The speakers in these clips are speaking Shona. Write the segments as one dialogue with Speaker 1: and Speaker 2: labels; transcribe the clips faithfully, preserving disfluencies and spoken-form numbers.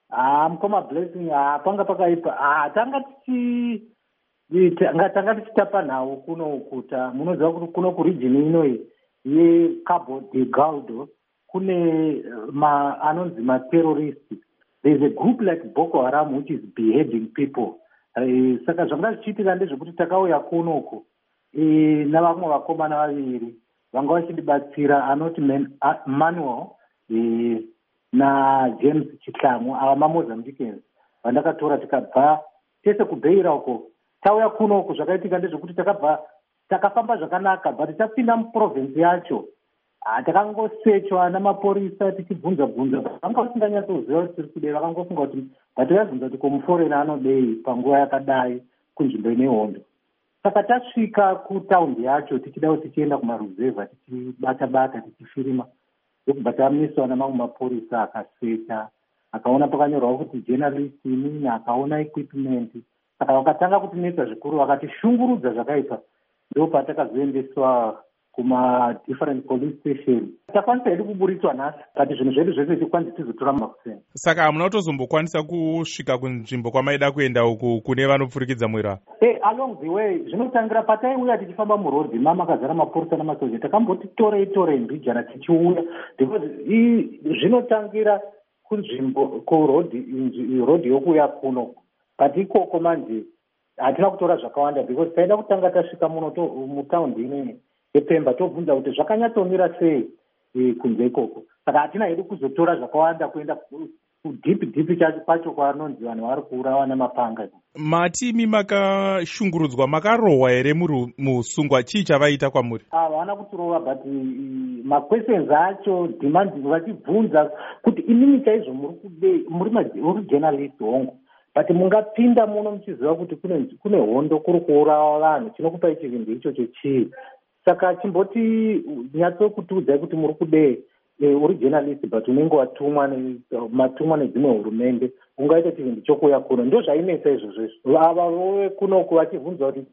Speaker 1: Ah, mukoma Blessing, ah, panga pakaipa. Ah, tanga tichi tanga tanga tichitapa nawo kuno ukuta. Munoziva kuti kuno ku region ino ye Cabo Delgado kune ma anonzi ma terrorists. There's a group like Boko Haram which is beheading people. Uh, saka zvanga zvichiitika ndezvekuti takauya kunoku e, navamwe vakomana vaviri vanga vachidibatsira anoti Manuel e, naJames Chihlangu ava maMozambicans vandakatora tikabva tese kubheira uko tauya kunoku. Zvakaitika ndezvekuti takabva takafamba zvakanaka but tapinda muprovince yacho takangosechwa namapurisa tichibvunza bvunza vanga vasinganyatsoziva kuti tiri kudei. Vakangofunga kuti vativabvunza kuti komuforena anodei panguva yakadai kunzvimbo ine hondo. Saka tasvika kutaundi yacho tichida kuti tichienda kumaruzevha tichibata bata tichifirima ndokubva tamiswa namamwe mapurisa akasecha akaona pakanyorwa kuti journalist inini akaona equipment. Saka vakatanga kutinetsa zvikuru vakatishungurudza zvakaipa ndopatakazoendeswa kuma different police station. Takwanisa hedu kuburitswa nhasi kuti zvinhu zvedu zvese tikwanise tizotora makuseni.
Speaker 2: Saka hamuna kutozombokwanisa kusvika kunzvimbo kwamaida kuenda uku kune vanopfurikidza mwira?
Speaker 1: Hey, along the way zvinotangira pataiuya tichifamba murodhi mamakazara mapurisa namasoja takamboti torei torei mbijana tichiuya because zvinotangira kunzvimbo kurodhi rodhi yokuya kuno but ikoko manje hatina kutora zvakawanda because taida kutanga tasvika muno mutaundi inei yePemba tobvunza kuti zvakanyatomira sei e, kunze ikoko. Saka hatina hedu kuzotora zvakawanda kuenda kudhipi dhipi chacho pacho kwanonzi vanhu vari kuurawa namapanga.
Speaker 2: Matimi makashungurudzwa, makarohwa here musungwa? Chii chavaita kwamuri?
Speaker 1: Havana kutirova but maquestions acho demand vachibvunza kuti inini chaizvo muri kudei, muri journalist hongu but mungapinda muno muchiziva kuti kune kune hondo kuri kuurawa vanhu, chinokupai chivindi ichocho chii? Saka chimboti nyatsokutiudzai kuti muri kudei e, uri journalist but unenge watumwa matumwa nedzimwe hurumende ungaita chivindi chokuya kuno. Ndo zvainetsa izvozvo izvo ava vove kunoku vachibvunza kuti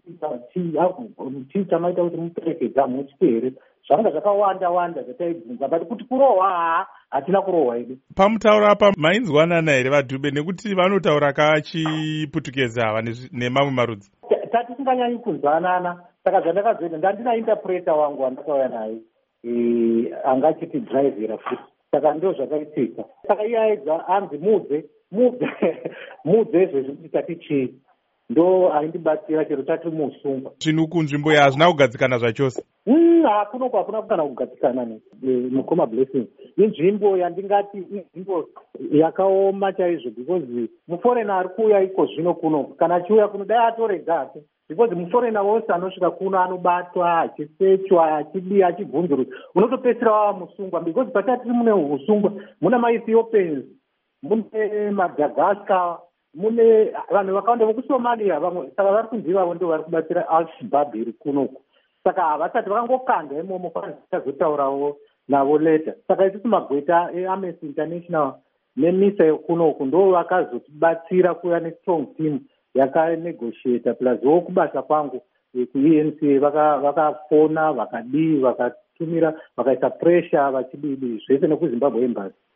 Speaker 1: chii chamaita kuti muperekedza muchiti here. Zvanga zvakawanda wanda zvataibvunza but kuti kurohwa haa hatina kurohwa hedu.
Speaker 2: Pamutaura apa mainzwanana here vadhube nekuti vanotaura kachiputukeza ava nemamwe marudzi?
Speaker 1: Tatisinganyanyi kunzwanana. Saka zvandakazoita ndandina interpreter wangu wandakauya naye e, anga achiti drivera futi. Saka ndo zvakaitika. Saka iye aedza anzi mudze mudze mudze izvezvi kuti tati chii ndo aindibatsira chero tati musungwa.
Speaker 2: Zvinhu kunzvimbo iyi hazvina kugadzikana zvachose?
Speaker 1: Hakunoko hakuna kana kugadzikana mukoma Blessing. Inzvimbo yandingati inzvimbo yakaoma chaizvo because muforena ari kuuya iko zvino kuno kana achiuya kuno dai atore gasi because muforena wose anosvika kuno anobatwa achisechwa achidi achibvunzurwa unotopedzisira wava musungwa because patati mune usungwa muna maEthiopians mune Madagascar mune vanhu vakawanda vokuSomalia vamwe. Saka vari kunzi vavo ndo vari kubatsira Al-Shabaab iri kunoku. Saka havasati vakangokanda imomo fanizotaurawo navo leta. Saka isusu magweta eAmnesty International nemisa yekunoku ndo vakazotibatsira kuya nestrong team yakanegotiata plus wo kubasa kwangu kuE N C vakafona vakadii vakatumira vakaisa pressure vachididi zvese nekuZimbabwe embassy.